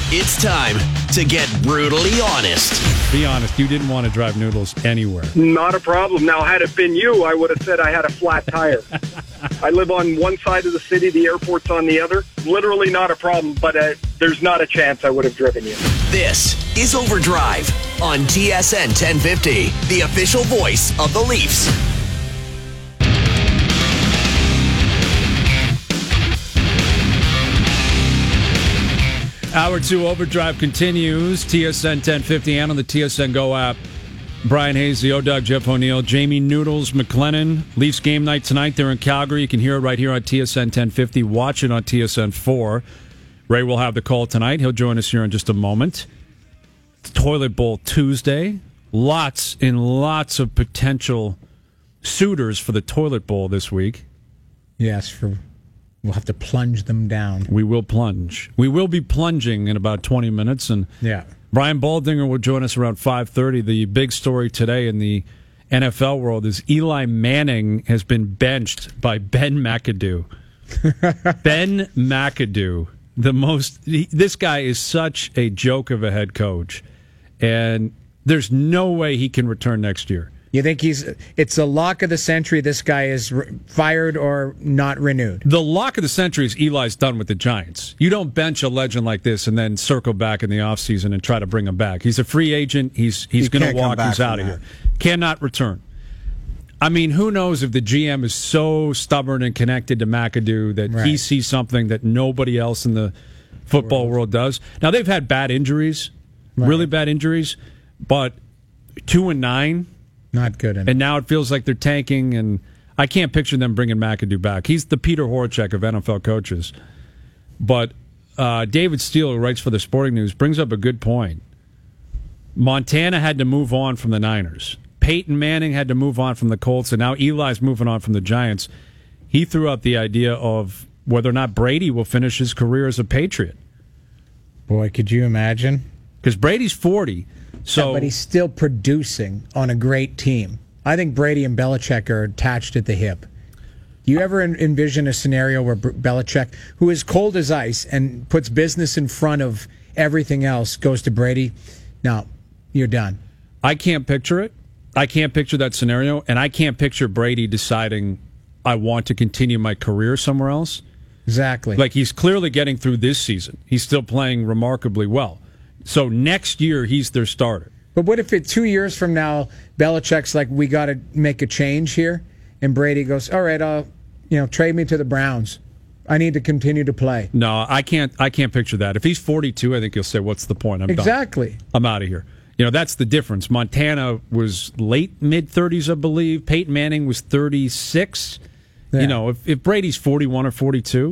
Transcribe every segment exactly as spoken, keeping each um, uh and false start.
It's time to get brutally honest. Be honest, you didn't want to drive Noodles anywhere. Not a problem. Now, had it been you, I would have said I had a flat tire. I live on one side of the city, the airport's on the other. Literally not a problem, but uh, there's not a chance I would have driven you. This is Overdrive on T S N ten fifty, the official voice of the Leafs. Hour two Overdrive continues. T S N ten fifty and on the T S N Go app. Brian Hayes, the O-Dog, Jeff O'Neill, Jamie Noodles, McLennan. Leafs game night tonight. They're in Calgary. You can hear it right here on T S N ten fifty. Watch it on T S N four. Ray will have the call tonight. He'll join us here in just a moment. It's Toilet Bowl Tuesday. Lots and lots of potential suitors for the Toilet Bowl this week. Yes, for we'll have to plunge them down. We will plunge. We will be plunging in about twenty minutes. And yeah. Brian Baldinger will join us around five thirty. The big story today in the N F L world is Eli Manning has been benched by Ben McAdoo. Ben McAdoo, the most. He, this guy is such a joke of a head coach, and there's no way he can return next year. You think he's? It's a lock of the century. This guy is re- fired or not renewed. The lock of the century is Eli's done with the Giants. You don't bench a legend like this and then circle back in the offseason and try to bring him back. He's a free agent. He's he's He going to can't walk. come He's back out of from here. Cannot return. I mean, who knows if the G M is so stubborn and connected to McAdoo that Right. he sees something that nobody else in the football world does. Now, they've had bad injuries, Right. really bad injuries, but two and nine. Not good enough. And now it feels like they're tanking, and I can't picture them bringing McAdoo back. He's the Peter Horachek of N F L coaches. But uh, David Steele, who writes for the Sporting News, brings up a good point. Montana had to move on from the Niners. Peyton Manning had to move on from the Colts, and now Eli's moving on from the Giants. He threw out the idea of whether or not Brady will finish his career as a Patriot. Boy, could you imagine? Because Brady's forty. So, yeah, but he's still producing on a great team. I think Brady and Belichick are attached at the hip. Do you ever en- envision a scenario where Br- Belichick, who is cold as ice and puts business in front of everything else, goes to Brady? No, you're done. I can't picture it. I can't picture that scenario, and I can't picture Brady deciding I want to continue my career somewhere else. Exactly. Like, he's clearly getting through this season. He's still playing remarkably well. So next year, he's their starter. But what if it two years from now, Belichick's like, we got to make a change here, and Brady goes, all right, I'll, you know, trade me to the Browns. I need to continue to play. No, I can't. I can't picture that. If he's forty-two, I think he'll say, "What's the point? I'm exactly. done. I'm out of here." You know, that's the difference. Montana was late mid thirties, I believe. Peyton Manning was thirty-six. Yeah. You know, if, if Brady's forty-one or forty-two.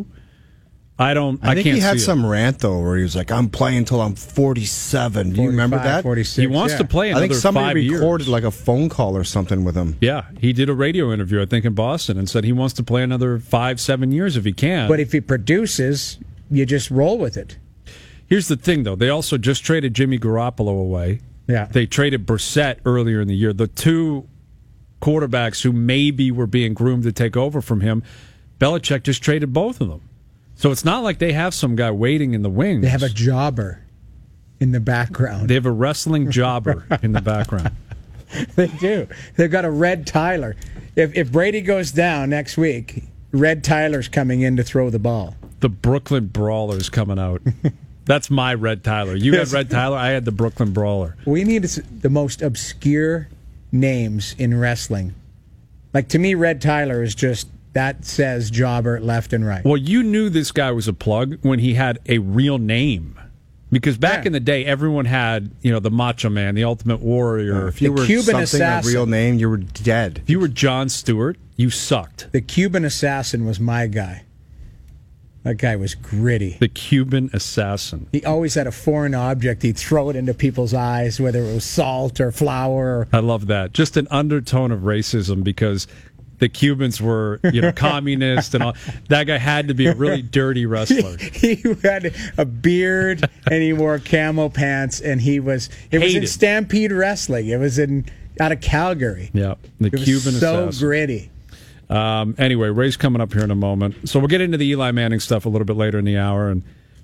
I don't. I, I think can't he had see some it. rant though, where he was like, "I'm playing until I'm forty-seven." Do you remember that? forty-six, He wants yeah. to play another I think somebody five recorded years. like a phone call or something with him. Yeah, he did a radio interview, I think, in Boston, and said he wants to play another five, seven years if he can. But if he produces, you just roll with it. Here's the thing, though. They also just traded Jimmy Garoppolo away. Yeah. They traded Brissett earlier in the year. The two quarterbacks who maybe were being groomed to take over from him, Belichick just traded both of them. So it's not like they have some guy waiting in the wings. They have a jobber in the background. They have a wrestling jobber in the background. They do. They've got a Red Tyler. If if Brady goes down next week, Red Tyler's coming in to throw the ball. The Brooklyn Brawler's coming out. That's my Red Tyler. You had Red Tyler. I had the Brooklyn Brawler. We need the most obscure names in wrestling. Like, to me, Red Tyler is just, that says jobber left and right. Well, you knew this guy was a plug when he had a real name. Because back Yeah. in the day, everyone had, you know, the Macho Man, the Ultimate Warrior. If you The were Cuban something assassin. a real name, you were dead. If you were Jon Stewart, you sucked. The Cuban Assassin was my guy. That guy was gritty. The Cuban Assassin. He always had a foreign object. He'd throw it into people's eyes, whether it was salt or flour. Or... I love that. Just an undertone of racism because the Cubans were, you know, communist and all. That guy had to be a really dirty wrestler. He, he had a beard and he wore camo pants, and he was. It was in Hated. Stampede Wrestling. It was in out of Calgary. Yeah, the It was Cuban so Assassin. gritty. Um, anyway, Ray's coming up here in a moment. So we'll get into the Eli Manning stuff a little bit later in the hour. And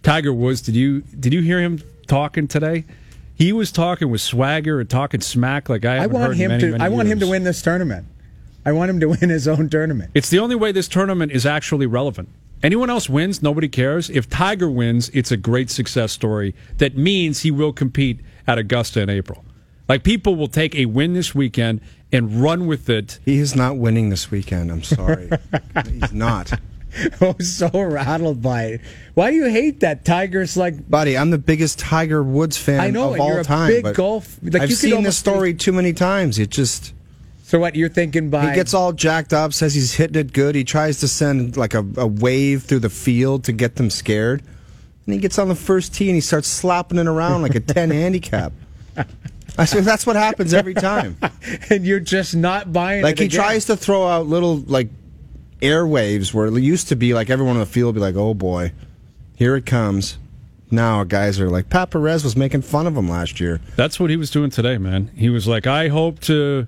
Tiger Woods, did you did you hear him talking today? He was talking with swagger and talking smack like I haven't I want heard him in many, to. many I want him years. to win this tournament. I want him to win his own tournament. It's the only way this tournament is actually relevant. Anyone else wins, nobody cares. If Tiger wins, it's a great success story that means he will compete at Augusta in April. Like, people will take a win this weekend and run with it. He is not winning this weekend. I'm sorry. He's not. I was so rattled by it. Why do you hate that? Tiger's like, Buddy, I'm the biggest Tiger Woods fan I know, of and all you're a time. big but golf- like, I've you could seen this almost story too many times. It just... so what you're thinking by? He gets all jacked up, says he's hitting it good. He tries to send like a, a wave through the field to get them scared. And he gets on the first tee and he starts slapping it around like a ten handicap. I swear that's what happens every time. and you're just not buying Like it he again. tries to throw out little like air waves where it used to be like everyone on the field would be like, oh boy, here it comes. Now guys are like, Pat Perez was making fun of him last year. That's what he was doing today, man. He was like, I hope to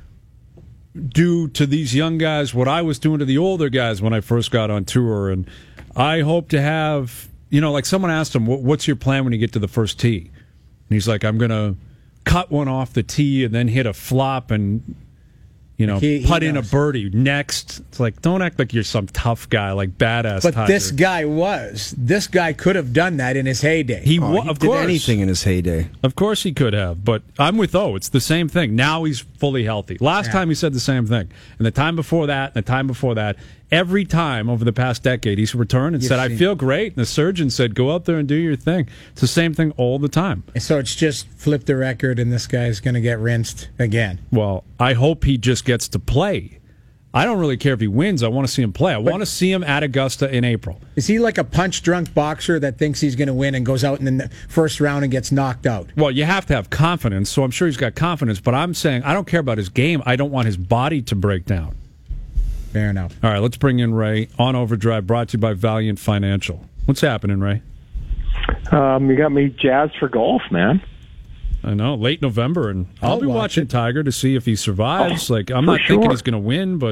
do to these young guys what I was doing to the older guys when I first got on tour. And I hope to have, you know, like someone asked him, what's your plan when you get to the first tee? And he's like, I'm going to cut one off the tee and then hit a flop and, you know, He- he putt in a knows. birdie next. It's like, don't act like you're some tough guy, like badass But Tiger. this guy was. This guy could have done that in his heyday. He, Oh, wa- he of did course. anything in his heyday. Of course he could have, but I'm with O. It's the same thing. Now he's fully healthy. Last Yeah. time he said the same thing. And the time before that, and the time before that, every time over the past decade, he's returned and You've said, I seen- feel great. And the surgeon said, go out there and do your thing. It's the same thing all the time. So it's just flip the record, and this guy's going to get rinsed again. Well, I hope he just gets to play. I don't really care if he wins. I want to see him play. I want to see him at Augusta in April. Is he like a punch-drunk boxer that thinks he's going to win and goes out in the first round and gets knocked out? Well, you have to have confidence, so I'm sure he's got confidence, but I'm saying I don't care about his game. I don't want his body to break down. Fair enough. All right, let's bring in Ray on Overdrive, brought to you by Valiant Financial. What's happening, Ray? Um, you got me jazzed for golf, man. I know, late November, and I'll, I'll be watch watching it. Tiger to see if he survives. Oh, like, I'm for not thinking sure. he's going to win, but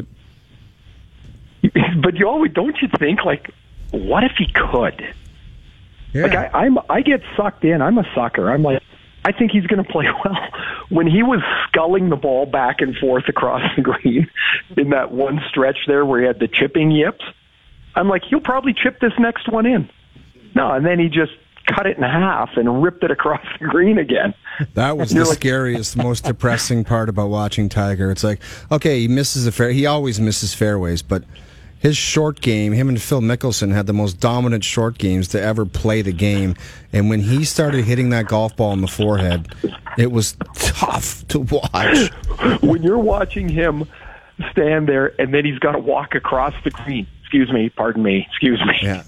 But you always don't you think like, what if he could? Yeah. Like I, I'm, I get sucked in. I'm a sucker. I'm like, I think he's going to play well. When he was sculling the ball back and forth across the green in that one stretch there where he had the chipping yips, I'm like, he'll probably chip this next one in. No, and then he just cut it in half and ripped it across the green again. That was You're the like- scariest, most depressing part about watching Tiger. It's like, okay, he misses a fair. He always misses fairways, but his short game, him and Phil Mickelson had the most dominant short games to ever play the game. And when he started hitting that golf ball in the forehead, it was tough to watch. When you're watching him stand there and then he's got to walk across the green. Excuse me, pardon me, excuse me. Yeah.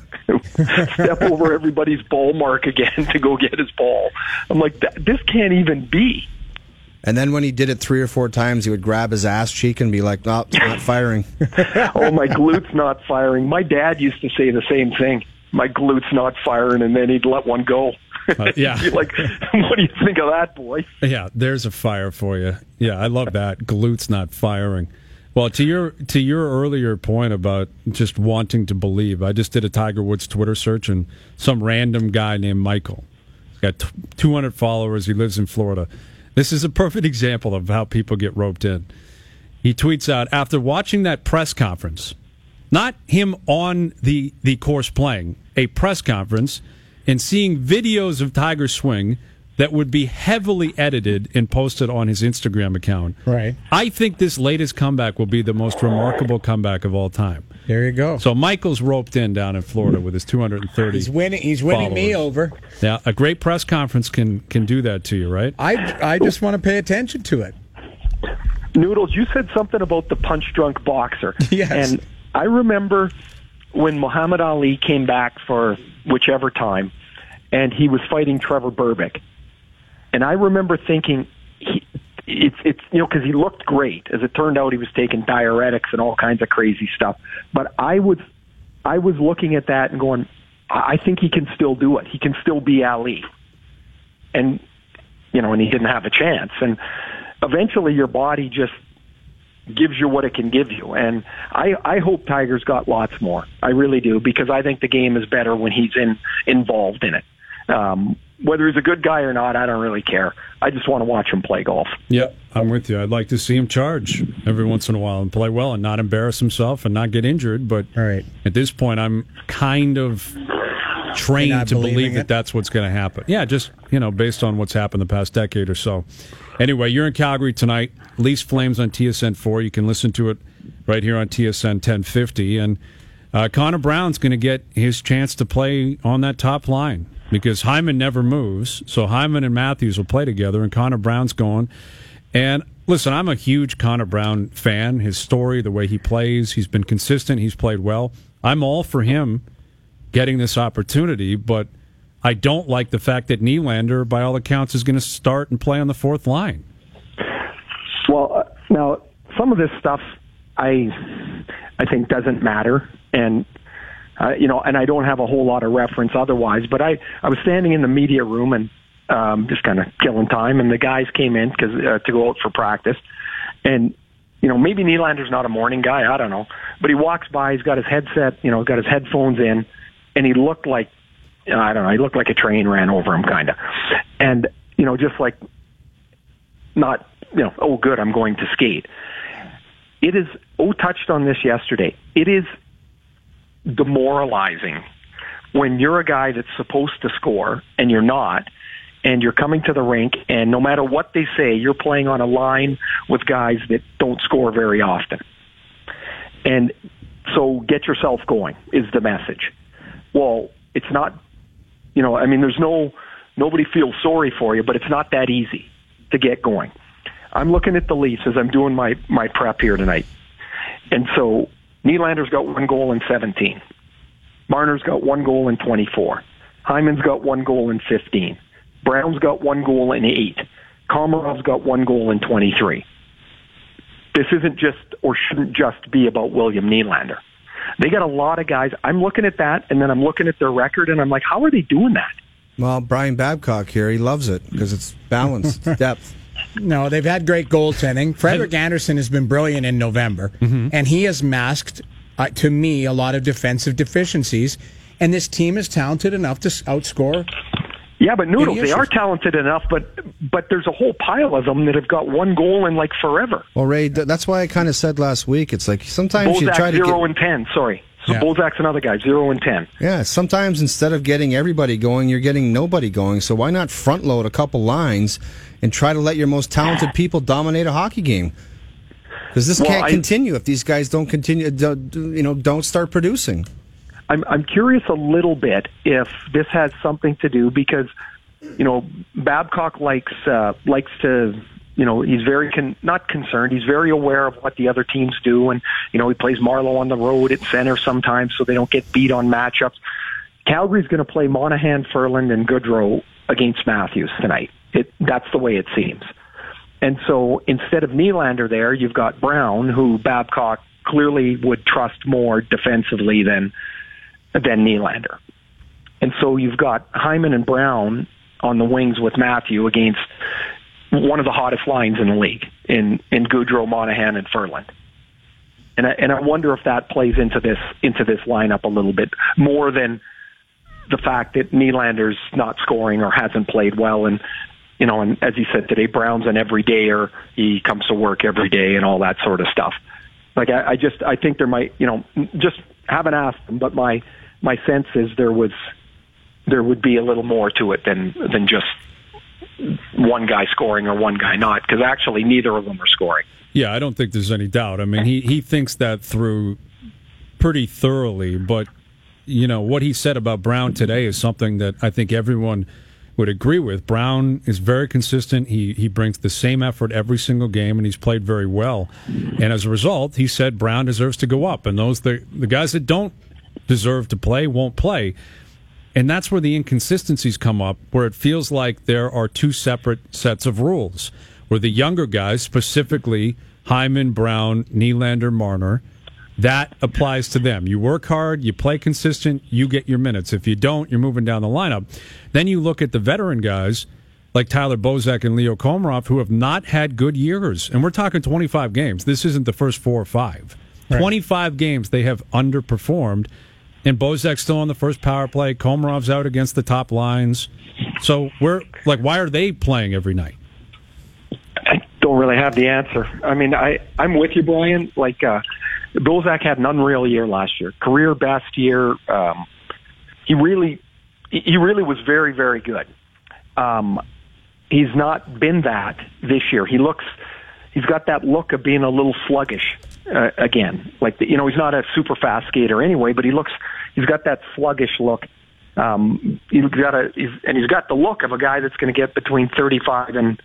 Step over everybody's ball mark again to go get his ball. I'm like, "Th- this can't even be. And then when he did it three or four times, he would grab his ass cheek and be like, "No, it's not firing." Oh, my glute's not firing. My dad used to say the same thing. My glute's not firing, and then he'd let one go. Uh, yeah. He'd be like, what do you think of that, boy? yeah, there's a fire for you. Yeah, I love that. Glutes not firing. Well, to your to your earlier point about just wanting to believe, I just did a Tiger Woods Twitter search, and some random guy named Michael, he's got t- two hundred followers. He lives in Florida. This is a perfect example of how people get roped in. He tweets out, after watching that press conference, not him on the, the course playing, a press conference, and seeing videos of Tiger's swing that would be heavily edited and posted on his Instagram account. Right. I think this latest comeback will be the most remarkable comeback of all time. There you go. So Michael's roped in down in Florida with his two hundred thirty. He's winning. He's winning me followers. over. Yeah, a great press conference can can do that to you, right? I I just want to pay attention to it. Noodles, you said something about the punch-drunk boxer. Yes. And I remember when Muhammad Ali came back for whichever time, and he was fighting Trevor Berbick. And I remember thinking, he, it's, it's you know, because he looked great. As it turned out, he was taking diuretics and all kinds of crazy stuff. But I was, I was looking at that and going, I I think he can still do it. He can still be Ali. And, you know, and he didn't have a chance. And eventually your body just gives you what it can give you. And I, I hope Tiger's got lots more. I really do, because I think the game is better when he's in involved in it. Um, whether he's a good guy or not, I don't really care. I just want to watch him play golf. Yep, I'm with you. I'd like to see him charge every once in a while and play well and not embarrass himself and not get injured. But All right. at this point, I'm kind of trained to believe that it? that's what's going to happen. Yeah, just, you know, based on what's happened the past decade or so. Anyway, you're in Calgary tonight. Leafs Flames on T S N four. You can listen to it right here on T S N ten fifty. And uh, Connor Brown's going to get his chance to play on that top line because Hyman never moves. So Hyman and Matthews will play together, and Connor Brown's going. And listen, I'm a huge Connor Brown fan. His story, the way he plays, he's been consistent. He's played well. I'm all for him getting this opportunity, but I don't like the fact that Nylander, by all accounts, is going to start and play on the fourth line. Well, uh, now, some of this stuff I I think doesn't matter, and uh, you know, and I don't have a whole lot of reference otherwise, but I, I was standing in the media room and um, just kind of killing time, and the guys came in cause, uh, to go out for practice, and you know, maybe Nylander's not a morning guy, I don't know, but he walks by, he's got his headset, you know, got his headphones in, and he looked like, I don't know, he looked like a train ran over him, kind of. And, you know, just like, not, you know, oh, good, I'm going to skate. It is, O touched on this yesterday, it is demoralizing when you're a guy that's supposed to score and you're not, and you're coming to the rink, and no matter what they say, you're playing on a line with guys that don't score very often. And so get yourself going is the message. Well, it's not, you know, I mean, there's no, nobody feels sorry for you, but it's not that easy to get going. I'm looking at the Leafs as I'm doing my, my prep here tonight. And so Nylander's got one goal in seventeen. Marner's got one goal in twenty-four. Hyman's got one goal in fifteen. Brown's got one goal in eight. Komarov's got one goal in twenty-three. This isn't just, or shouldn't just be about William Nylander. They got a lot of guys. I'm looking at that, and then I'm looking at their record, and I'm like, how are they doing that? Well, Brian Babcock here, he loves it because it's balanced, depth. No, they've had great goaltending. Frederik Andersen has been brilliant in November, mm-hmm. and he has masked, uh, to me, a lot of defensive deficiencies, and this team is talented enough to outscore. Yeah, but Noodles, they are talented enough, but but there's a whole pile of them that have got one goal in like forever. Well, Ray, that's why I kind of said last week, it's like sometimes Bozak, you try to zero get... and ten, sorry. So yeah. Bozak's another guy, zero and ten. Yeah, sometimes instead of getting everybody going, you're getting nobody going. So why not front load a couple lines and try to let your most talented people dominate a hockey game? Because this well, can't I, continue if these guys don't continue, don't, you know, don't start producing. I'm I'm curious a little bit if this has something to do because, you know, Babcock likes uh, likes to, you know, he's very con- not concerned. He's very aware of what the other teams do, and you know, he plays Marleau on the road at center sometimes, so they don't get beat on matchups. Calgary's going to play Monahan, Ferland, and Goodrow against Matthews tonight. It that's the way it seems. And so instead of Nylander there, you've got Brown, who Babcock clearly would trust more defensively than than Nylander. And so you've got Hyman and Brown on the wings with Matthew against one of the hottest lines in the league in, in Goodrow, Monahan, and Ferland. And I, and I wonder if that plays into this into this lineup a little bit more than the fact that Nylander's not scoring or hasn't played well. And, you know, and as he said today, Brown's an everydayer. He comes to work every day and all that sort of stuff. Like, I, I just, I think there might, you know, just haven't asked him, but my, my sense is there was, there would be a little more to it than, than just one guy scoring or one guy not, because actually neither of them are scoring. Yeah, I don't think there's any doubt. I mean, he, he thinks that through pretty thoroughly, but, you know, what he said about Brown today is something that I think everyone would agree with. Brown is very consistent. He he brings the same effort every single game, and he's played very well. And as a result, he said Brown deserves to go up, and those the, the guys that don't deserve to play won't play. And that's where the inconsistencies come up, where it feels like there are two separate sets of rules, where the younger guys, specifically Hyman, Brown, Nylander, Marner, that applies to them. You work hard, you play consistent, you get your minutes. If you don't, you're moving down the lineup. Then you look at the veteran guys, like Tyler Bozak and Leo Komarov, who have not had good years. And we're talking twenty-five games. This isn't the first four or five. Right. twenty-five games they have underperformed. And Bozak's still on the first power play. Komarov's out against the top lines. So we're like, why are they playing every night? I don't really have the answer. I mean, I, I'm with you, Brian. Like, uh, Bozak had an unreal year last year. Career best year. Um, he really, he really was very, very good. Um, he's not been that this year. He looks, he's got that look of being a little sluggish uh, again. Like, the, you know, he's not a super fast skater anyway, but he looks, he's got that sluggish look. Um, he's got a, he's, and he's got the look of a guy that's going to get between thirty-five and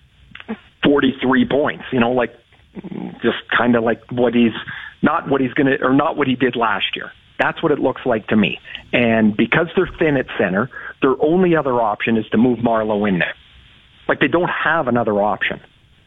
forty-three points. You know, like just kind of like what he's not what he's going to, or not what he did last year. That's what it looks like to me. And because they're thin at center, their only other option is to move Marleau in there. Like, they don't have another option.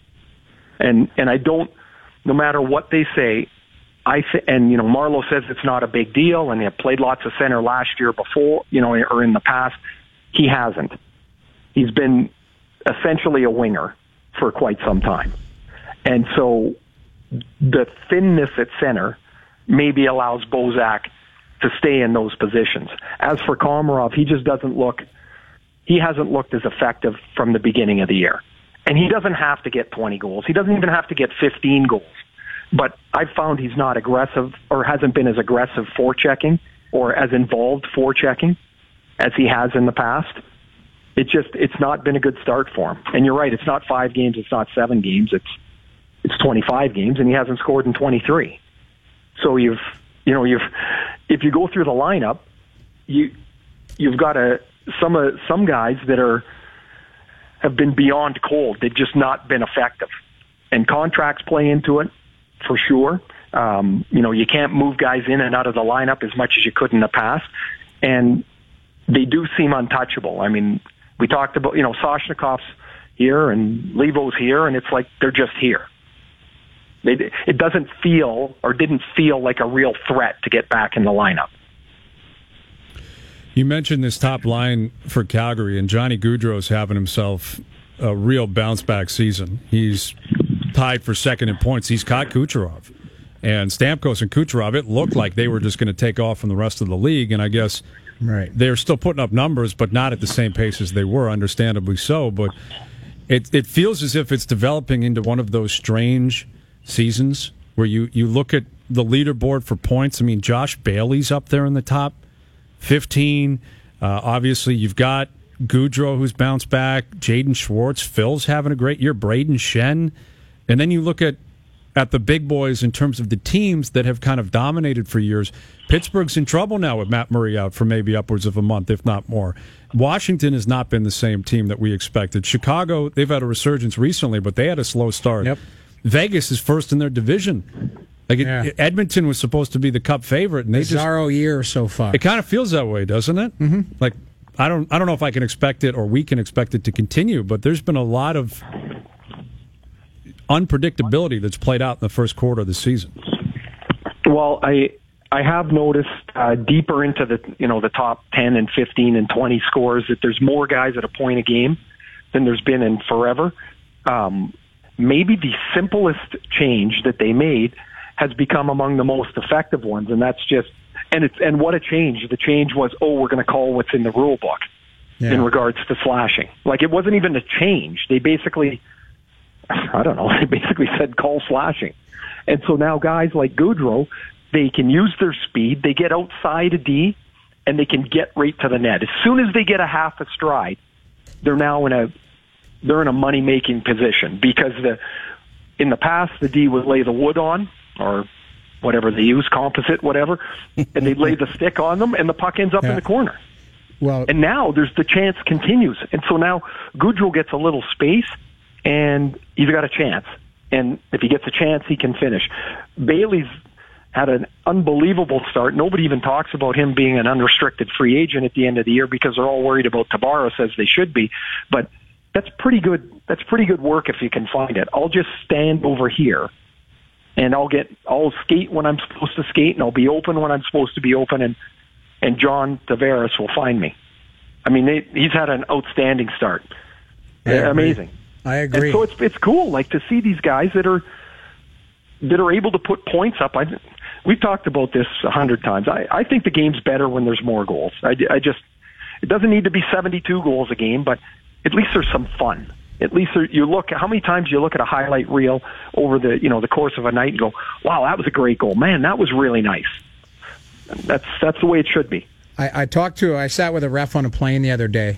And and I don't, no matter what they say, I th- and you know, Marleau says it's not a big deal, and he played lots of center last year before, you know, or in the past. He hasn't. He's been essentially a winger for quite some time. And so the thinness at center maybe allows Bozak to stay in those positions. As for Komarov, he just doesn't look, he hasn't looked as effective from the beginning of the year. And he doesn't have to get twenty goals. He doesn't even have to get fifteen goals. But I've found he's not aggressive, or hasn't been as aggressive forechecking or as involved forechecking as he has in the past. It just, it's not been a good start for him. And you're right, it's not five games, it's not seven games, it's it's twenty-five games, and he hasn't scored in twenty-three. So you've, you know, you've, if you go through the lineup, you you've got a some uh, some guys that are have been beyond cold. They've just not been effective, and contracts play into it for sure. Um, you know, you can't move guys in and out of the lineup as much as you could in the past, and they do seem untouchable. I mean, we talked about, you know, Soshnikov's here and Levo's here, and it's like they're just here. They, it doesn't feel, or didn't feel like a real threat to get back in the lineup. You mentioned this top line for Calgary, and Johnny Gaudreau's having himself a real bounce-back season. He's tied for second in points. He's caught Kucherov. And Stamkos and Kucherov, it looked like they were just going to take off from the rest of the league, and I guess right. they're still putting up numbers, but not at the same pace as they were, understandably so. But it it feels as if it's developing into one of those strange seasons where you, you look at the leaderboard for points. I mean, Josh Bailey's up there in the top fifteen. Uh, obviously, you've got Gaudreau, who's bounced back, Jaden Schwartz, Phil's having a great year, Braden Shen. And then you look at, at the big boys in terms of the teams that have kind of dominated for years. Pittsburgh's in trouble now with Matt Murray out for maybe upwards of a month, if not more. Washington has not been the same team that we expected. Chicago, they've had a resurgence recently, but they had a slow start. Yep. Vegas is first in their division. Like it, yeah. Edmonton was supposed to be the Cup favorite, and they Bizarro just year so far. It kind of feels that way, doesn't it? Mm-hmm. Like I don't, I don't know if I can expect it or we can expect it to continue, but there's been a lot of unpredictability that's played out in the first quarter of the season. Well, I I have noticed uh, deeper into the you know the top ten and fifteen and twenty scores that there's more guys at a point a game than there's been in forever. Um, maybe the simplest change that they made has become among the most effective ones, and that's just and it's and what a change! The change was, oh, we're going to call what's in the rule book yeah. in regards to slashing. Like, it wasn't even a change. They basically, I don't know, they basically said call slashing, and so now guys like Gaudreau, they can use their speed. They get outside a D, and they can get right to the net. As soon as they get a half a stride, they're now in a they're in a money making position, because the in the past the D would lay the wood on, or whatever they use, composite, whatever, and they lay the stick on them, and the puck ends up yeah. in the corner. Well, and now there's the chance continues, and so now Gaudreau gets a little space, and he's got a chance. And if he gets a chance, he can finish. Bailey's had an unbelievable start. Nobody even talks about him being an unrestricted free agent at the end of the year, because they're all worried about Tavares, as they should be. But that's pretty good. That's pretty good work if you can find it. I'll just stand over here, and I'll get, I'll skate when I'm supposed to skate, and I'll be open when I'm supposed to be open, and, and John Tavares will find me. I mean, they, he's had an outstanding start. I agree. Amazing. I agree. And so it's it's cool, like to see these guys that are that are able to put points up. I, we've talked about this a hundred times. I, I think the game's better when there's more goals. I, I just it doesn't need to be seventy-two goals a game, but at least there's some fun. At least there, you look how many times you look at a highlight reel over the you know the course of a night and go, wow, that was a great goal. Man, that was really nice. That's that's the way it should be. I, I talked to I sat with a ref on a plane the other day,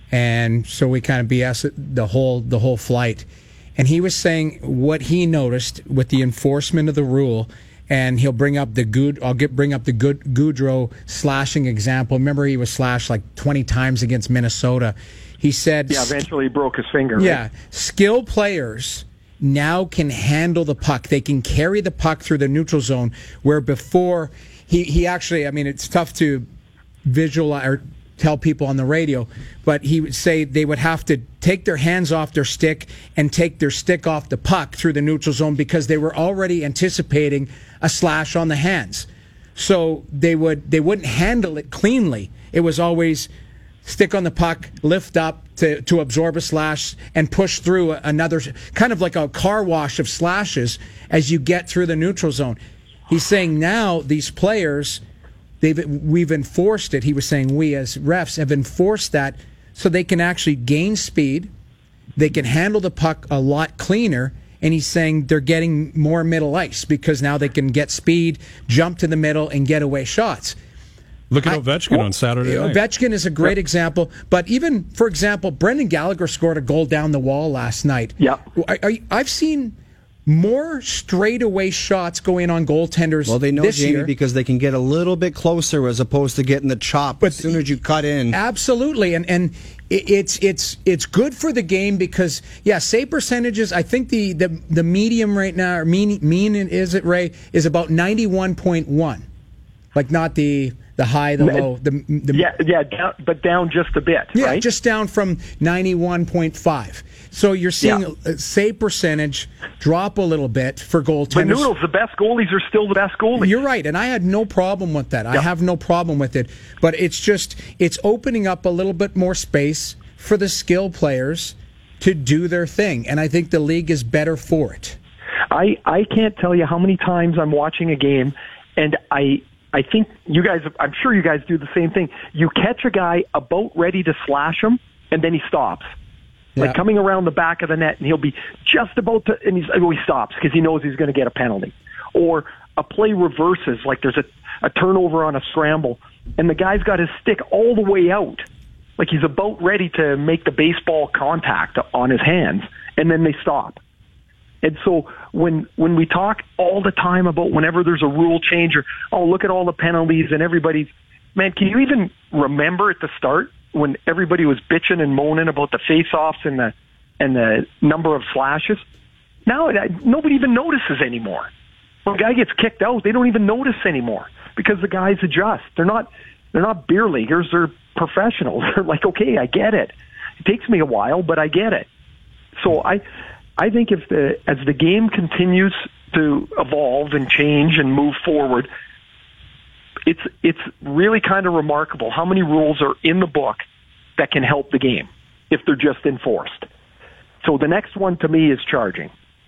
and so we kind of B S the whole the whole flight, and he was saying what he noticed with the enforcement of the rule, and he'll bring up the good I'll get bring up the good Gaudreau slashing example. Remember, he was slashed like twenty times against Minnesota. He said, yeah, eventually he broke his finger. Yeah, right? Skill players now can handle the puck. They can carry the puck through the neutral zone, where before he he actually, I mean, it's tough to visualize or tell people on the radio, but he would say they would have to take their hands off their stick and take their stick off the puck through the neutral zone because they were already anticipating a slash on the hands. So they would they wouldn't handle it cleanly. It was always stick on the puck, lift up to, to absorb a slash, and push through another, kind of like a car wash of slashes as you get through the neutral zone. He's saying now these players, they've we've enforced it. He was saying we as refs have enforced that so they can actually gain speed, they can handle the puck a lot cleaner, and he's saying they're getting more middle ice because now they can get speed, jump to the middle, and get away shots. Look at Ovechkin I, on Saturday night. Ovechkin is a great example. But even, for example, Brendan Gallagher scored a goal down the wall last night. Yeah. I, I, I've seen more straightaway shots going on goaltenders Well, they know, this Jamie, year. because they can get a little bit closer as opposed to getting the chop But as soon as you cut in. Absolutely. And and it, it's it's it's good for the game because, yeah, save percentages, I think the, the, the medium right now, or mean, mean is it, Ray, is about ninety-one point one. Like not the... The high, the low, the, the yeah, yeah, down, but down just a bit, yeah, right? just down from ninety-one point five. So you're seeing Yeah. a save percentage drop a little bit for goaltenders. But Noodles, the best goalies are still the best goalies. You're right, and I had no problem with that. I Yeah. have no problem with it. But it's just it's opening up a little bit more space for the skill players to do their thing, and I think the league is better for it. I I can't tell you how many times I'm watching a game, and I. I think you guys, I'm sure you guys do the same thing. You catch a guy about ready to slash him, and then he stops. Yeah. Like coming around the back of the net, and he'll be just about to, and he's, oh, he stops because he knows he's going to get a penalty. Or a play reverses, like there's a, a turnover on a scramble, and the guy's got his stick all the way out. Like he's about ready to make the baseball contact on his hands, and then they stop. And so when when we talk all the time about whenever there's a rule change or, oh, look at all the penalties and everybody's, man, can you even remember at the start when everybody was bitching and moaning about the face-offs and the, and the number of slashes? Now nobody even notices anymore. When a guy gets kicked out, they don't even notice anymore because the guys adjust. They're not they're not beer leaguers. They're professionals. They're like, okay, I get it. It takes me a while, but I get it. So I... I think if the as the game continues to evolve and change and move forward, it's it's really kind of remarkable how many rules are in the book that can help the game if they're just enforced. So the next one to me is charging.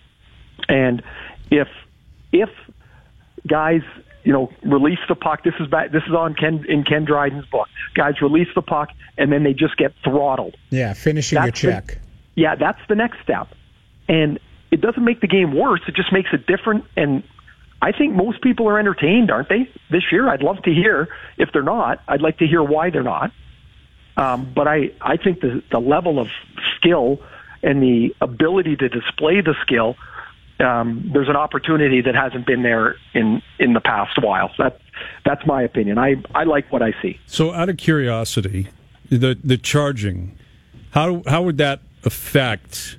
And if if guys, you know, release the puck, this is back, this is on Ken in Ken Dryden's book. Guys release the puck and then they just get throttled. Yeah, finishing That's your check. The, yeah, that's the next step. And it doesn't make the game worse. It just makes it different. And I think most people are entertained, aren't they, this year? I'd love to hear. If they're not, I'd like to hear why they're not. Um, but I, I think the, the level of skill and the ability to display the skill, um, there's an opportunity that hasn't been there in, in the past while. That, that's my opinion. I, I like what I see. So out of curiosity, the, the charging, how how would that affect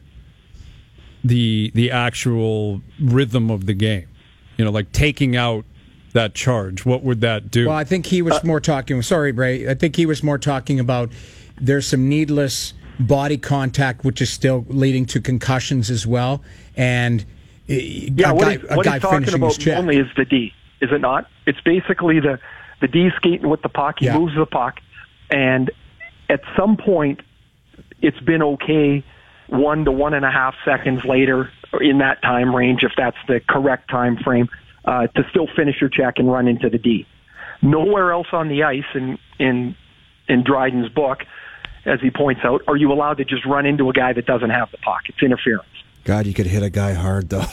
the the actual rhythm of the game? You know, like taking out that charge, what would that do? Well, I think he was uh, more talking, sorry, Ray, I think he was more talking about there's some needless body contact, which is still leading to concussions as well. And yeah, a what, guy, he's, what a guy he's talking about only is the D, is it not? It's basically the, the D skating with the puck. He yeah. moves the puck. And at some point, it's been okay one to one and a half seconds later, in that time range, if that's the correct time frame, uh, to still finish your check and run into the D. Nowhere else on the ice in in in Dryden's book, as he points out, are you allowed to just run into a guy that doesn't have the puck. It's interference. God, you could hit a guy hard, though.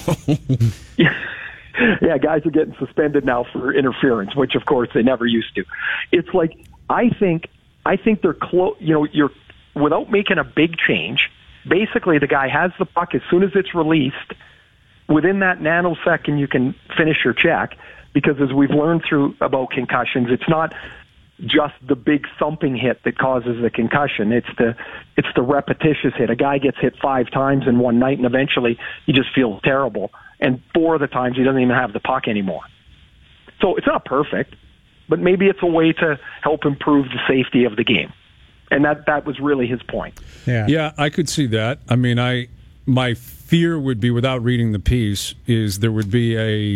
Yeah, guys are getting suspended now for interference, which of course they never used to. It's like I think I think they're close. You know, you're without making a big change. Basically, the guy has the puck as soon as it's released. Within that nanosecond, you can finish your check. Because as we've learned through about concussions, it's not just the big thumping hit that causes the concussion. It's the it's the repetitious hit. A guy gets hit five times in one night, and eventually he just feels terrible. And four of the times he doesn't even have the puck anymore. So it's not perfect, but maybe it's a way to help improve the safety of the game. And that, that was really his point. Yeah, yeah, I could see that. I mean, I my fear would be, without reading the piece, is there would be a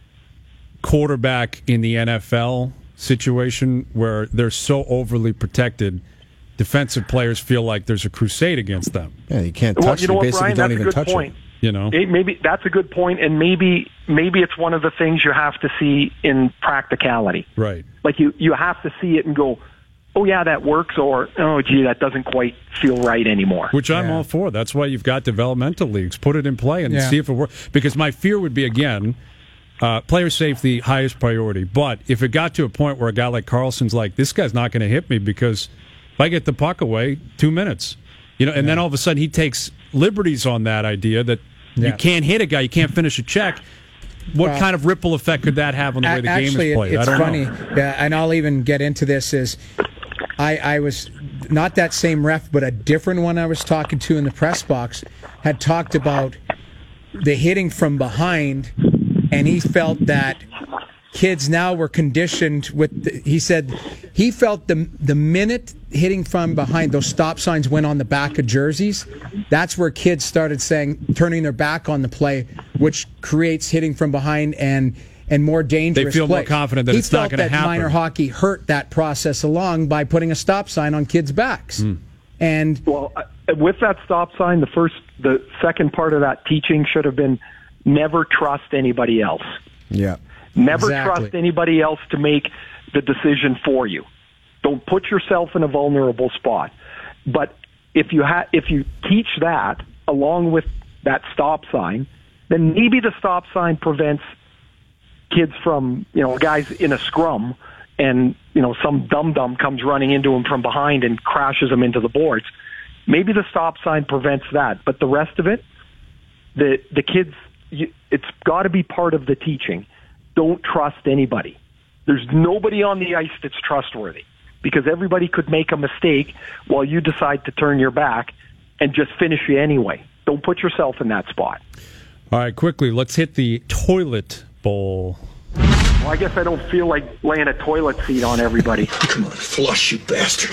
quarterback in the N F L situation where they're so overly protected, defensive players feel like there's a crusade against them. Yeah, you can't touch well, you know them. what, Basically, Brian, don't that's even a good touch point. them. You know, it, maybe that's a good point, and maybe maybe it's one of the things you have to see in practicality. Right. Like you, you have to see it and go, oh yeah, that works, or oh gee, that doesn't quite feel right anymore. Which I'm Yeah. all for. That's why you've got developmental leagues. Put it in play and Yeah. see if it works. Because my fear would be, again, uh, player safety, highest priority. But if it got to a point where a guy like Carlson's like, this guy's not going to hit me because if I get the puck away, two minutes. You know, and yeah. then all of a sudden he takes liberties on that idea that yeah. you can't hit a guy, you can't finish a check. What well, kind of ripple effect could that have on the way the actually, game is played? It's I don't funny, know. Yeah, and I'll even get into this. Is I, I was not that same ref, but a different one I was talking to in the press box had talked about the hitting from behind, and he felt that kids now were conditioned with. The, he said he felt the the minute hitting from behind, those stop signs went on the back of jerseys. That's where kids started saying, turning their back on the play, which creates hitting from behind and and more dangerous. They feel plays. more confident that he it's not going to happen. He felt that minor hockey hurt that process along by putting a stop sign on kids' backs. Mm. And well, with that stop sign, the first, the second part of that teaching should have been never trust anybody else. Yeah. Never exactly. trust anybody else to make the decision for you. Don't put yourself in a vulnerable spot. But if you ha- if you teach that along with that stop sign, then maybe the stop sign prevents kids from, you know, guys in a scrum and, you know, some dum-dum comes running into him from behind and crashes him into the boards. Maybe the stop sign prevents that. But the rest of it, the the kids, you, it's got to be part of the teaching. Don't trust anybody. There's nobody on the ice that's trustworthy because everybody could make a mistake while you decide to turn your back and just finish you anyway. Don't put yourself in that spot. All right, quickly, let's hit the toilet bowl. Well, I guess I don't feel like laying a toilet seat on everybody. Come on, flush, you bastard.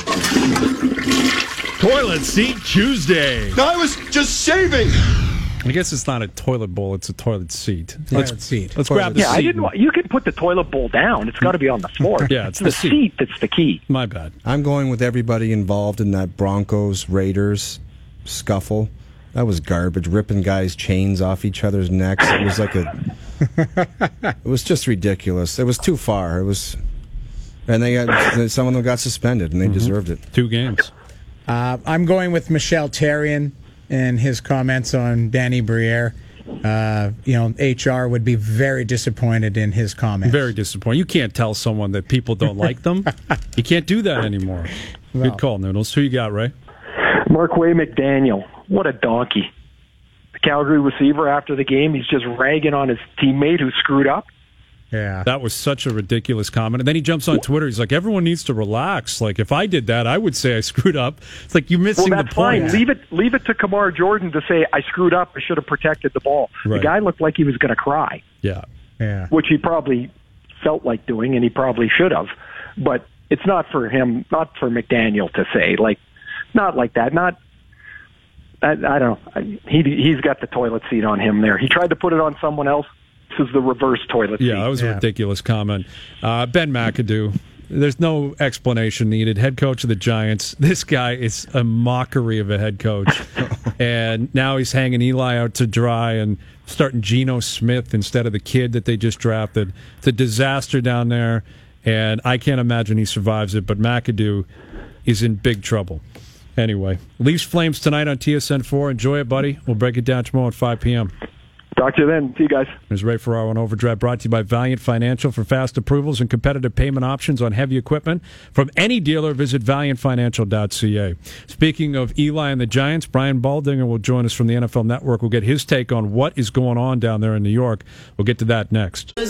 Toilet Seat Tuesday. No, I was just shaving. I guess it's not a toilet bowl; it's a toilet seat. Toilet let's seat. Let's toilet grab the yeah, seat. I didn't. Want, you can put the toilet bowl down. It's got to be on the floor. Yeah, it's the, the seat. seat that's the key. My bad. I'm going with everybody involved in that Broncos Raiders scuffle. That was garbage, ripping guys' chains off each other's necks. It was like a. It was just ridiculous. It was too far. It was, and they got some of them got suspended, and they mm-hmm. deserved it. Two games. Uh, I'm going with Michel Therrien and his comments on Danny Briere. Uh, you know, H R would be very disappointed in his comments. Very disappointed. You can't tell someone that people don't like them. You can't do that anymore. Well, good call, Noodles. Who you got, Ray? Markway McDaniel. What a donkey. The Calgary receiver after the game, he's just ragging on his teammate who screwed up. Yeah. That was such a ridiculous comment. And then he jumps on Twitter. He's like, everyone needs to relax. Like, if I did that, I would say I screwed up. It's like, you're missing well, that's the point. Fine. Leave it, leave it to Kamar Jordan to say, I screwed up. I should have protected the ball. Right. The guy looked like he was going to cry. Yeah. Yeah. Which he probably felt like doing, and he probably should have. But it's not for him, not for McDaniel to say. Like, not like that. Not, I, I don't know. He, he's got the toilet seat on him there. He tried to put it on someone else. This is the reverse toilet seat. Yeah, that was a yeah. ridiculous comment. Uh, Ben McAdoo, there's no explanation needed. Head coach of the Giants. This guy is a mockery of a head coach. And now he's hanging Eli out to dry and starting Geno Smith instead of the kid that they just drafted. It's a disaster down there, and I can't imagine he survives it, but McAdoo is in big trouble. Anyway, Leafs Flames tonight on T S N four. Enjoy it, buddy. We'll break it down tomorrow at five p.m. Talk to you then. See you guys. There's Ray Ferraro on Overdrive, brought to you by Valiant Financial. For fast approvals and competitive payment options on heavy equipment from any dealer, visit valiant financial dot c a. Speaking of Eli and the Giants, Brian Baldinger will join us from the N F L Network. We'll get his take on what is going on down there in New York. We'll get to that next. All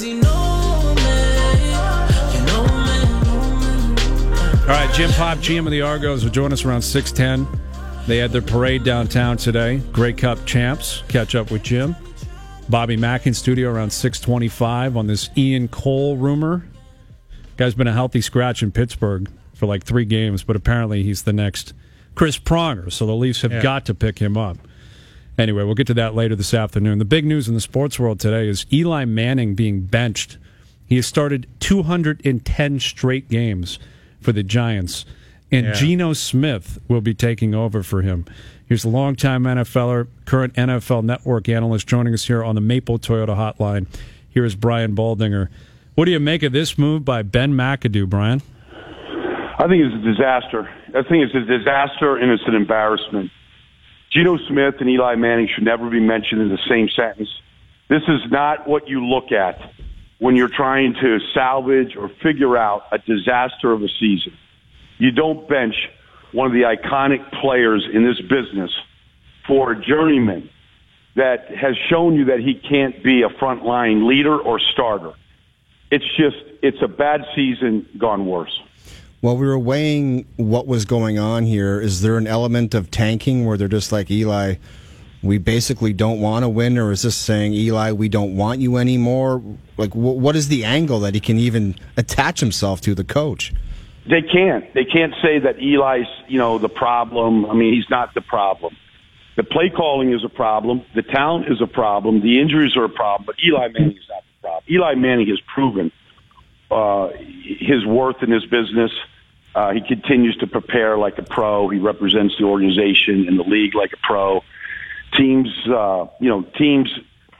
right, Jim Pop, G M of the Argos, will join us around six ten. They had their parade downtown today. Grey Cup champs. Catch up with Jim. Bobby Mack in studio around six twenty-five on this Ian Cole rumor. Guy's been a healthy scratch in Pittsburgh for like three games, but apparently he's the next Chris Pronger, so the Leafs have yeah. got to pick him up. Anyway, we'll get to that later this afternoon. The big news in the sports world today is Eli Manning being benched. He has started two hundred ten straight games for the Giants, and yeah. Geno Smith will be taking over for him. Here's a longtime NFLer, current N F L Network analyst joining us here on the Maple Toyota Hotline. Here is Brian Baldinger. What do you make of this move by Ben McAdoo, Brian? I think it's a disaster. I think it's a disaster and it's an embarrassment. Geno Smith and Eli Manning should never be mentioned in the same sentence. This is not what you look at when you're trying to salvage or figure out a disaster of a season. You don't bench one of the iconic players in this business for a journeyman that has shown you that he can't be a frontline leader or starter. It's just, it's a bad season gone worse. While we were weighing what was going on here, is there an element of tanking where they're just like, Eli, we basically don't want to win, or is this saying, Eli, we don't want you anymore? Like, wh- what is the angle that he can even attach himself to, the coach? They can't. They can't say that Eli's, you know, the problem. I mean, he's not the problem. The play calling is a problem. The talent is a problem. The injuries are a problem. But Eli Manning is not the problem. Eli Manning has proven uh, his worth in this business. Uh, he continues to prepare like a pro. He represents the organization and the league like a pro. Teams, uh, you know, teams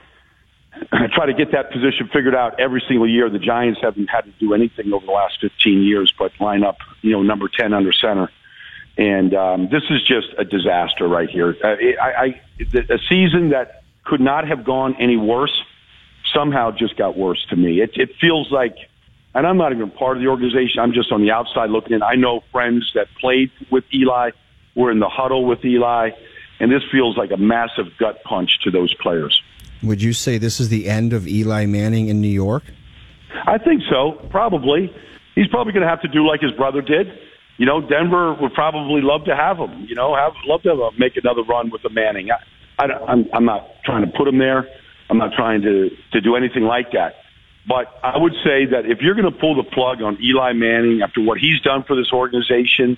try to get that position figured out every single year. The Giants haven't had to do anything over the last fifteen years but line up, you know, number ten under center. And um, this is just a disaster right here. Uh, I, I, a season that could not have gone any worse somehow just got worse to me. It, it feels like, and I'm not even part of the organization, I'm just on the outside looking in. I know friends that played with Eli, were in the huddle with Eli, and this feels like a massive gut punch to those players. Would you say this is the end of Eli Manning in New York? I think so, probably. He's probably going to have to do like his brother did. You know, Denver would probably love to have him, you know, have love to have a, make another run with the Manning. I, I, I'm, I'm not trying to put him there. I'm not trying to, to do anything like that. But I would say that if you're going to pull the plug on Eli Manning after what he's done for this organization,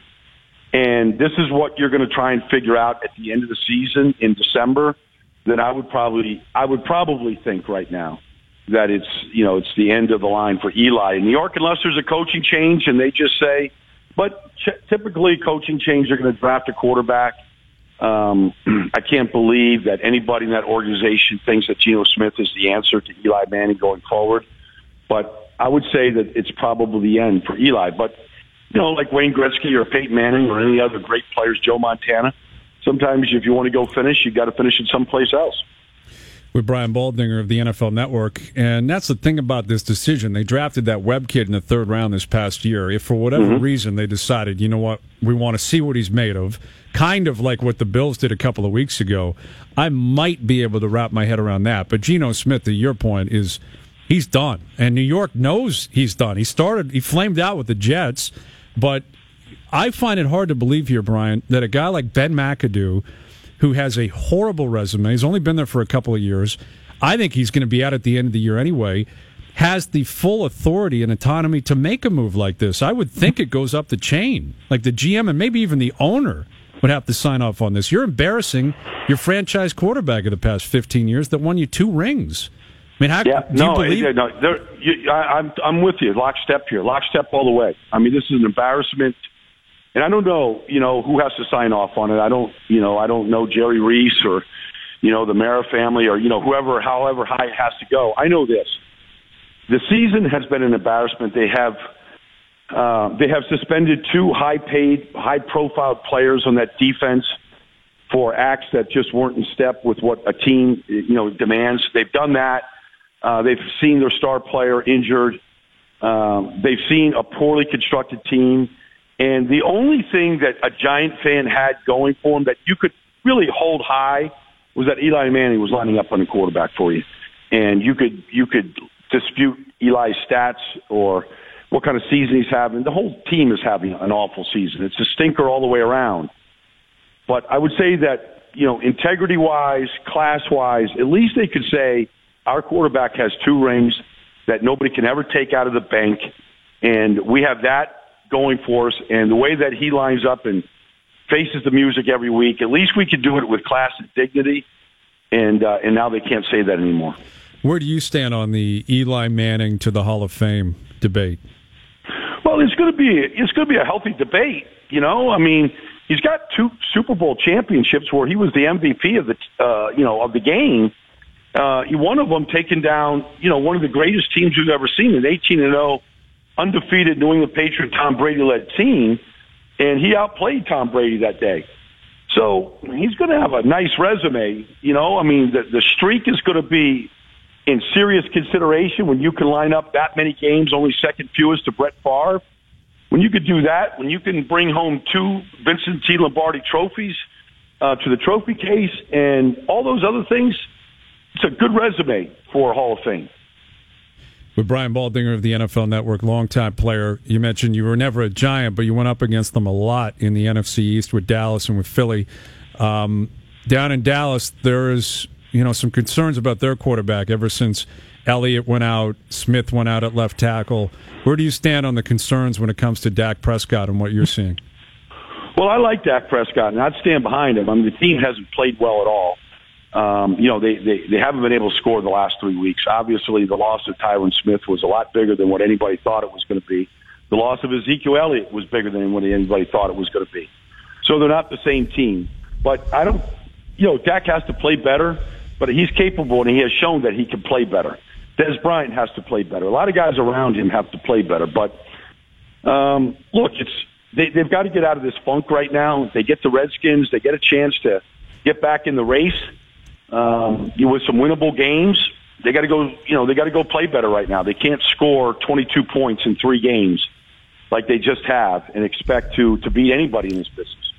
and this is what you're going to try and figure out at the end of the season in December, then I would probably I would probably think right now that it's, you know, it's the end of the line for Eli in New York, unless there's a coaching change and they just say, but ch- typically coaching change, they're going to draft a quarterback. Um, I can't believe that anybody in that organization thinks that Geno Smith is the answer to Eli Manning going forward. But I would say that it's probably the end for Eli. But, you know, like Wayne Gretzky or Peyton Manning or any other great players, Joe Montana, sometimes if you want to go finish, you got to finish it someplace else. With Brian Baldinger of the N F L Network. And that's the thing about this decision. They drafted that Webb kid in the third round this past year. If for whatever mm-hmm. reason they decided, you know what, we want to see what he's made of, kind of like what the Bills did a couple of weeks ago, I might be able to wrap my head around that. But Geno Smith, to your point, is he's done. And New York knows he's done. He started, he flamed out with the Jets. But I find it hard to believe here, Brian, that a guy like Ben McAdoo, who has a horrible resume, he's only been there for a couple of years, I think he's going to be out at the end of the year anyway, has the full authority and autonomy to make a move like this. I would think it goes up the chain. Like the G M and maybe even the owner would have to sign off on this. You're embarrassing your franchise quarterback of the past fifteen years that won you two rings. I mean, how yeah, do no, you believe? Yeah, no, you, I, I'm I'm with you, lockstep here, lockstep all the way. I mean, this is an embarrassment And I don't know, you know, who has to sign off on it. I don't, you know, I don't know Jerry Reese or, you know, the Mara family or, you know, whoever, however high it has to go. I know this. The season has been an embarrassment. They have uh, they have suspended two high-paid, high-profile players on that defense for acts that just weren't in step with what a team, you know, demands. They've done that. Uh, they've seen their star player injured. Um, they've seen a poorly constructed team. And the only thing that a Giant fan had going for him that you could really hold high was that Eli Manning was lining up on the quarterback for you. And you could you could dispute Eli's stats or what kind of season he's having. The whole team is having an awful season. It's a stinker all the way around. But I would say that, you know, integrity-wise, class-wise, at least they could say our quarterback has two rings that nobody can ever take out of the bank, and we have that going for us. And the way that he lines up and faces the music every week, at least we could do it with class and dignity, and uh, and now they can't say that anymore. Where do you stand on the Eli Manning to the Hall of Fame debate? Well, it's going to be it's going to be a healthy debate. You know, I mean, he's got two Super Bowl championships where he was the M V P of the uh, you know of the game. Uh, one of them taking down you know one of the greatest teams we've ever seen, an eighteen and oh undefeated New England Patriot Tom Brady led team, and he outplayed Tom Brady that day. So he's going to have a nice resume. You know, I mean, the the streak is going to be in serious consideration when you can line up that many games, only second fewest to Brett Favre. When you could do that, when you can bring home two Vincent T. Lombardi trophies uh, to the trophy case and all those other things, it's a good resume for a Hall of Fame. With Brian Baldinger of the N F L Network, longtime player, you mentioned you were never a Giant, but you went up against them a lot in the N F C East with Dallas and with Philly. Um, down in Dallas, there is you know some concerns about their quarterback ever since Elliott went out, Smith went out at left tackle. Where do you stand on the concerns when it comes to Dak Prescott and what you're seeing? Well, I like Dak Prescott, and I'd stand behind him. I mean, the team hasn't played well at all. Um, you know, they, they, they haven't been able to score the last three weeks. Obviously, the loss of Tyron Smith was a lot bigger than what anybody thought it was going to be. The loss of Ezekiel Elliott was bigger than what anybody thought it was going to be. So they're not the same team. But I don't, you know, Dak has to play better, but he's capable, and he has shown that he can play better. Dez Bryant has to play better. A lot of guys around him have to play better. But, um, look, it's they, they've got to get out of this funk right now. They get the Redskins. They get a chance to get back in the race. Um, with some winnable games, they got to go. You know, they got to go play better right now. They can't score twenty-two points in three games like they just have and expect to to beat anybody in this business.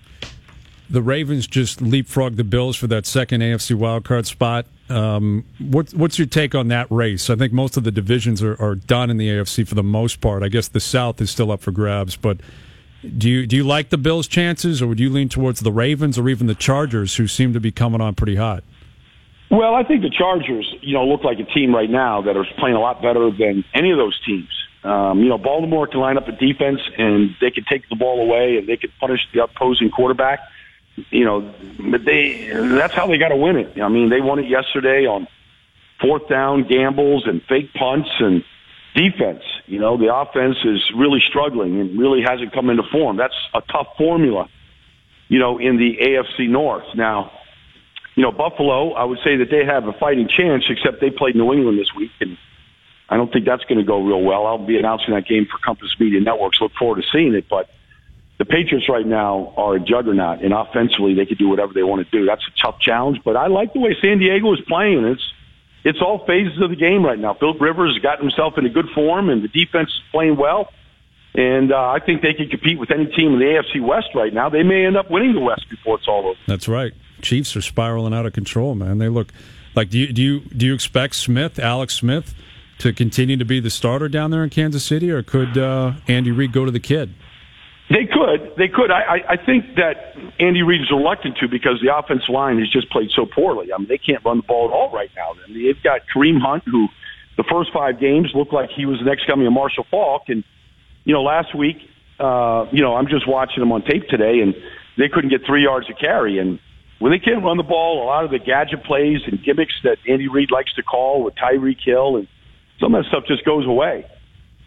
The Ravens just leapfrogged the Bills for that second A F C wildcard spot. Um, what, what's your take on that race? I think most of the divisions are, are done in the A F C for the most part. I guess the South is still up for grabs, but. Do you do you like the Bills' chances, or would you lean towards the Ravens or even the Chargers, who seem to be coming on pretty hot? Well, I think the Chargers, you know, look like a team right now that are playing a lot better than any of those teams. Um, you know, Baltimore can line up a defense, and they can take the ball away, and they can punish the opposing quarterback. You know, but they that's how they got to win it. I mean, they won it yesterday on fourth down gambles and fake punts and defense. You know, the offense is really struggling and really hasn't come into form. That's a tough formula, you know, in the A F C North. Now, you know, Buffalo, I would say that they have a fighting chance, except they played New England this week, and I don't think that's going to go real well. I'll be announcing that game for Compass Media Networks. Look forward to seeing it. But the Patriots right now are a juggernaut, and offensively they can do whatever they want to do. That's a tough challenge, but I like the way San Diego is playing. It's It's all phases of the game right now. Philip Rivers has gotten himself into good form, and the defense is playing well. And uh, I think they can compete with any team in the A F C West right now. They may end up winning the West before it's all over. That's right. Chiefs are spiraling out of control, man. They look like. Do you do you do you expect Smith, Alex Smith, to continue to be the starter down there in Kansas City, or could uh, Andy Reid go to the kid? They could. They could. I, I think that Andy Reid is reluctant to because the offensive line has just played so poorly. I mean, they can't run the ball at all right now. I mean, they've got Kareem Hunt, who the first five games looked like he was the next coming of Marshall Faulk. And, you know, last week, uh, you know, I'm just watching them on tape today, and they couldn't get three yards to carry. And when they can't run the ball, a lot of the gadget plays and gimmicks that Andy Reid likes to call with Tyreek Hill, and some of that stuff just goes away.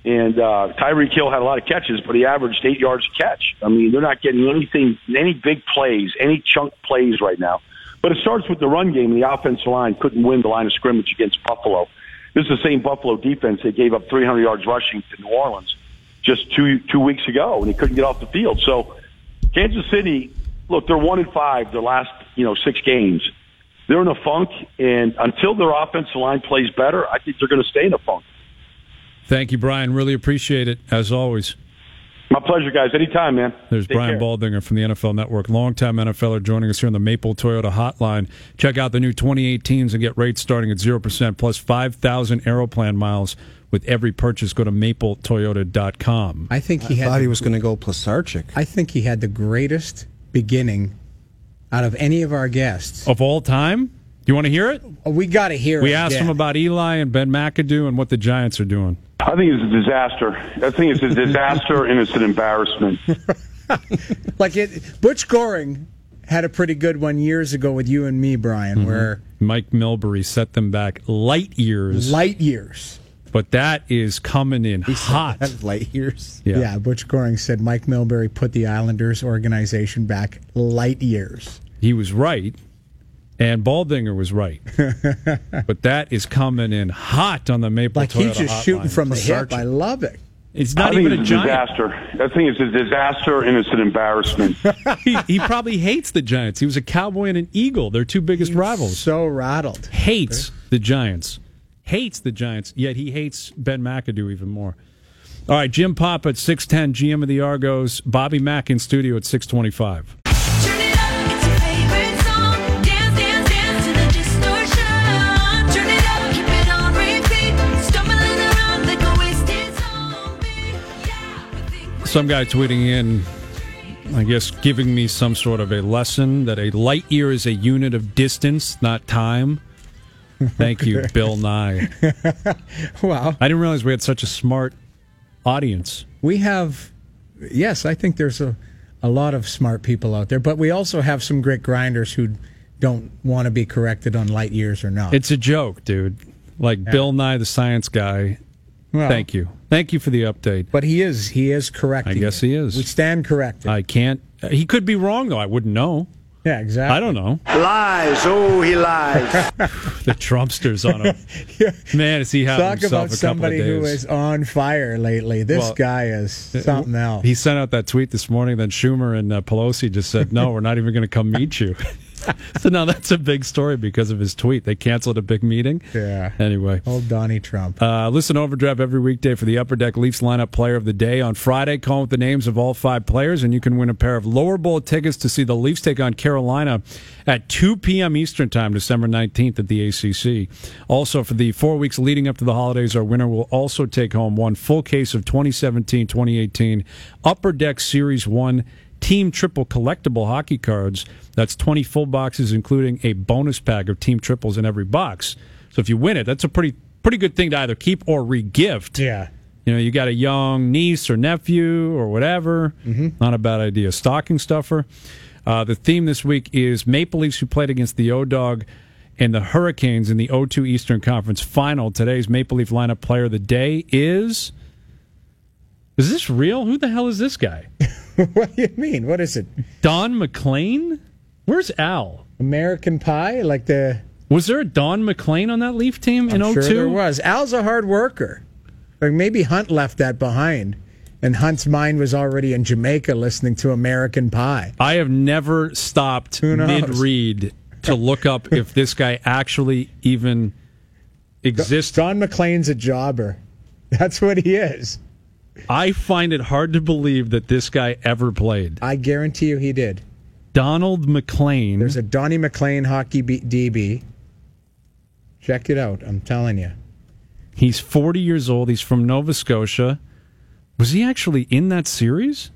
And uh, Tyreek Hill had a lot of catches, but he averaged eight yards a catch. I mean, they're not getting anything, any big plays, any chunk plays right now. But it starts with the run game. The offensive line couldn't win the line of scrimmage against Buffalo. This is the same Buffalo defense that gave up three hundred yards rushing to New Orleans just two two weeks ago, and he couldn't get off the field. So Kansas City, look, they're one and five their last you know six games. They're in a funk, and until their offensive line plays better, I think they're going to stay in a funk. Thank you, Brian. Really appreciate it, as always. My pleasure, guys. Anytime, man. There's Take Brian care. Baldinger from the N F L Network, longtime NFLer, joining us here on the Maple Toyota Hotline. Check out the new twenty eighteens and get rates starting at zero percent plus five thousand Aeroplan miles with every purchase. Go to maple toyota dot com. I think he I had. thought the, he was going to go Plasarchik. I think he had the greatest beginning out of any of our guests. Of all time? You want to hear it? Oh, we got to hear We it. asked yeah. him about Eli and Ben McAdoo and what the Giants are doing. I think it's a disaster. I think it's a disaster, and it's an embarrassment. Like it, Butch Goring had a pretty good one years ago with you and me, Brian, Mm-hmm. where Mike Milbury set them back light years. light years. But that is coming in hot. Light years. Yeah. Yeah. Butch Goring said Mike Milbury put the Islanders organization back light years. He was right, and Baldinger was right. But that is coming in hot on the Maple Like Toyota he's just hotline. shooting from the hip. Plasarchik. I love it. It's not I think even a it's a Giant. disaster. I think it's a disaster, and it's an embarrassment. he, he probably hates the Giants. He was a Cowboy and an Eagle, their two biggest rivals. So rattled. Hates the Giants. Hates the Giants, yet he hates Ben McAdoo even more. All right, Jim Pop at six ten, G M of the Argos. Bobby Mack in studio at six twenty-five. Turn it up, it's your favorite song. Dance, dance, dance to the distortion. Turn it up, keep it on repeat. Stumbling around like a wasted zombie. Yeah, we think we Some guy tweeting in, I guess, giving me some sort of a lesson that a light year is a unit of distance, not time. Thank you, Bill Nye. Wow. I didn't realize we had such a smart audience. We have, yes, I think there's a, a lot of smart people out there, but we also have some great grinders who don't want to be corrected on light years or not. It's a joke, dude. Like Bill Nye, the science guy. Well, Thank you. Thank you for the update. But he is, he is correcting I guess it. he is. We stand corrected. I can't. He could be wrong, though. I wouldn't know. yeah, exactly. I don't know. Lies. Oh, he lies. The Trumpsters on him. Man, is he having Talk himself about a couple of somebody who days. is on fire lately. This Well, guy is something else. He sent out that tweet this morning. Then Schumer and uh, Pelosi just said, "No, we're not even going to come meet you." So now that's a big story because of his tweet. They canceled a big meeting. Yeah. Anyway. Old Donnie Trump. Uh, listen to Overdrive every weekday for the Upper Deck Leafs lineup player of the day. On Friday, call with the names of all five players, and you can win a pair of lower bowl tickets to see the Leafs take on Carolina at two p.m. Eastern Time, December nineteenth at the A C C. Also, for the four weeks leading up to the holidays, our winner will also take home one full case of twenty seventeen twenty eighteen Upper Deck Series one Team Triple collectible hockey cards. That's twenty full boxes, including a bonus pack of Team Triples in every box. So if you win it, that's a pretty pretty good thing to either keep or re-gift. Yeah. You know, you got a young niece or nephew or whatever. Mm-hmm. Not a bad idea. Stocking stuffer. Uh, the theme this week is Maple Leafs who played against the O-Dog and the Hurricanes in the O two Eastern Conference Final. Today's Maple Leaf lineup player of the day is... Is this real? Who the hell is this guy? What do you mean? What is it? Don McLean? Where's Al? American Pie? Like the... Was there a Don McLean on that Leaf team in I'm oh two? sure there was. Al's a hard worker. Or maybe Hunt left that behind, and Hunt's mind was already in Jamaica listening to American Pie. I have never stopped Who knows? mid-read to look up if this guy actually even exists. Don McLean's a jobber. That's what he is. I find it hard to believe that this guy ever played. I guarantee you he did. Donald McLean. There's a Donnie McLean hockey B- D B. Check it out. I'm telling you. He's forty years old. He's from Nova Scotia. Was he actually in that series?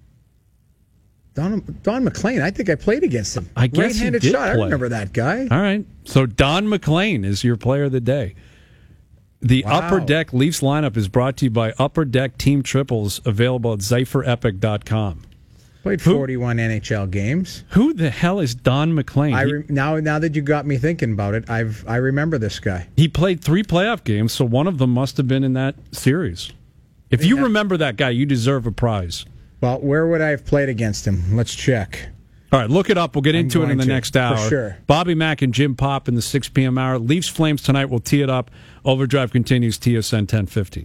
Don, Don McLean, I think I played against him. I guess he Right-handed did shot. I play. remember that guy. All right. So Don McLean is your player of the day. The Wow. Upper Deck Leafs lineup is brought to you by Upper Deck Team Triples, available at Zypher Epic dot com. Played Who- forty-one N H L games. Who the hell is Don McLean? I He- re- now, now that you got me thinking about it, I've I remember this guy. He played three playoff games, so one of them must have been in that series. If you remember that guy, you deserve a prize. Well, where would I have played against him? Let's check. All right, look it up. We'll get I'm into it in going the to, next for hour. sure. Bobby Mack and Jim Pop in the six p.m. hour. Leafs Flames tonight. We'll tee it up. Overdrive continues, T S N ten fifty.